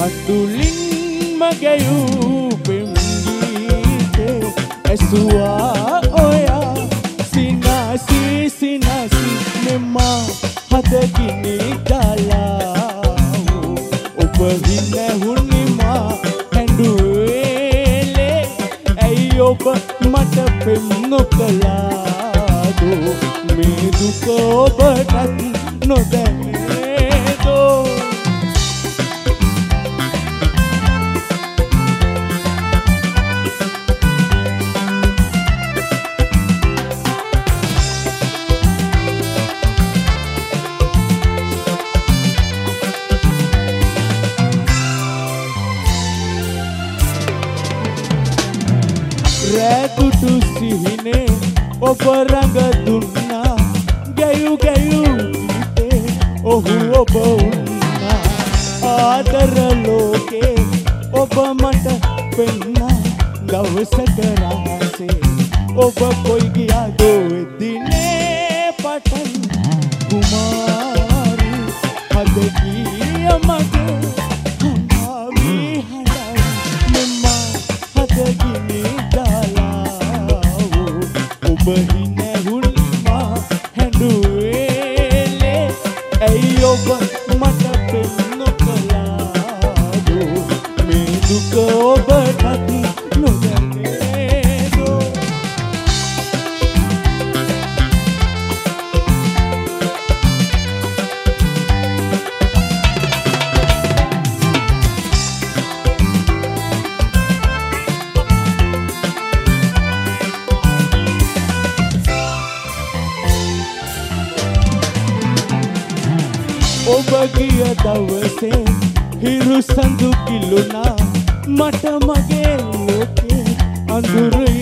අතුලින් මගයූ පෙම්ගීතේ ඇසුවා ඔයා සිනාසි සිනාසි මෙමා හදගිනි දාලා ඔබ හිනහුනිමා හැඬුවේලේ ඇයි ඔබ මට පෙම් නොකලාදෝ මේ දුක ඔබටත් නොදැනේදෝ රැකුටු සිහිනේ ඔබ රඟ දුන්නා ගැයු ගැයු ගීතේ ඔහු ඔබ වුණා ආදර ලෝකේ ඔබ මට පෙන්නා දවසක රහසේ ඔබ කොයි ගියාදෝ දිනේ පටන් කුමාරි හද ගිය මගේ හමාවි හඬයි මෙමා හද ගිනි ඔබ හිනහුනිමා හැඬුවේලේ ඇයි ඔබ මට පෙම් නොකලාදෝ මේ දුක ඔබටත් නොදැනේදෝ ඔබ ගිය දවසේ හිරු සඳු කිලුණා මට මගේ ලෝකේ අඳුර